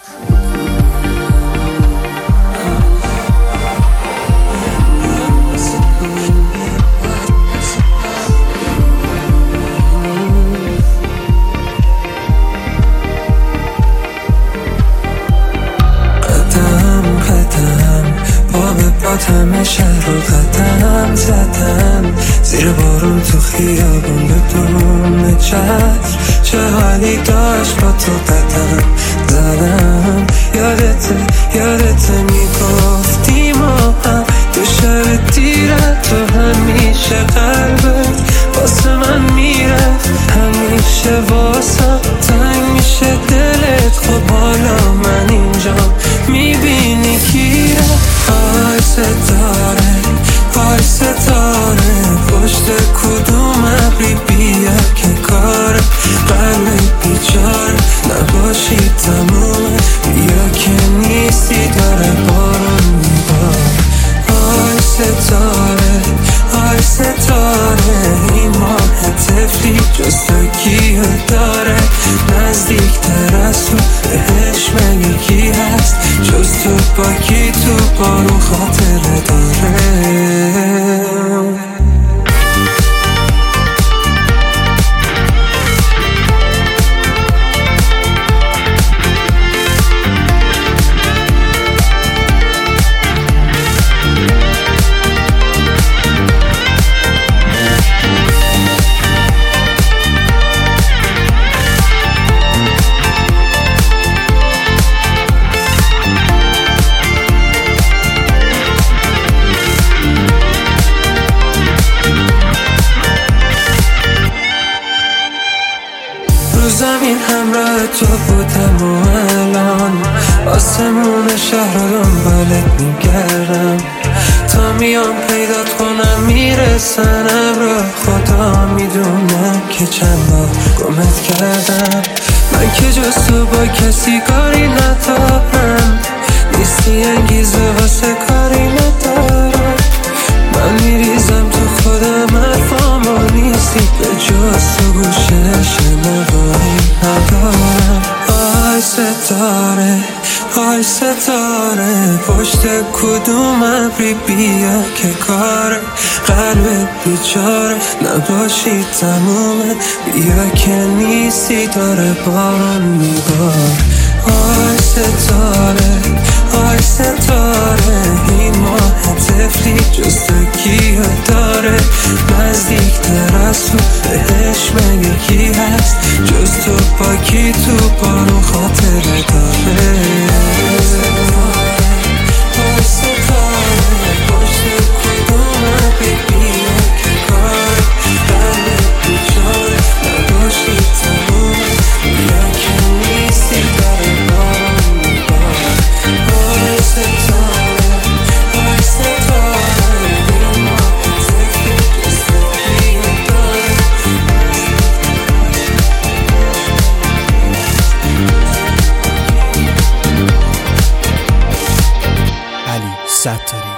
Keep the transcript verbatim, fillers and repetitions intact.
همه شهر رو قدم زدم، زیر بارون تو خیابون بدون چتر، چه حالی داشت با تو قدم زدم. یادته یادته میگفتی ما هم تو شب دیره، تو همیشه قلبت واسه من میرفت، همیشه واسه تنگ میشه دلت. خب حالا من اینجا میبینی کی رفت. آی ستاره آی ستاره پشت کدوم ابری بیا که کار قلب بیچاره نباشی تمومه، بیا که نیستی داره بارون میبار. آی ستاره آی ستاره این ماه تفلی جستگی داره، نزدیکتر از تو بهش مگه کی هست جز تو، با کی تو بارون خاطره داره. زمین همراه تو بودم و الان آسمون شهر رو دنبالت میگردم، تا میام پیدات کنم میرسن ابرا. خدا میدونه که چند بار گمت کردم، من که جز تو با کسی کاری ندارم، نیستی انگیزه واسه کاری ندارم. من میریزم تو خودم حرفامو نیستی، به جز تو گوشه شنوایی ندارم. آی ستاره آی ستاره پشت کدوم ابری بیا که کار قلب بیچاره نباشی تمومه، بیا که نیستی داره بارون میبار. آی ستاره آی ستاره این ماه تفلی جستگی داره، نزدیکتر از تو بهش مگه کی هست جز تو، با کی تو بارون خاطره داره. آی ستاره پشت کدوم ابری بیا که کار قلب بیچاره نباشی تمومه، بیا که نیستی داره بارون میبار. آی ستاره آی ستاره این ماه تفلی جستگی داره. علی ستاری.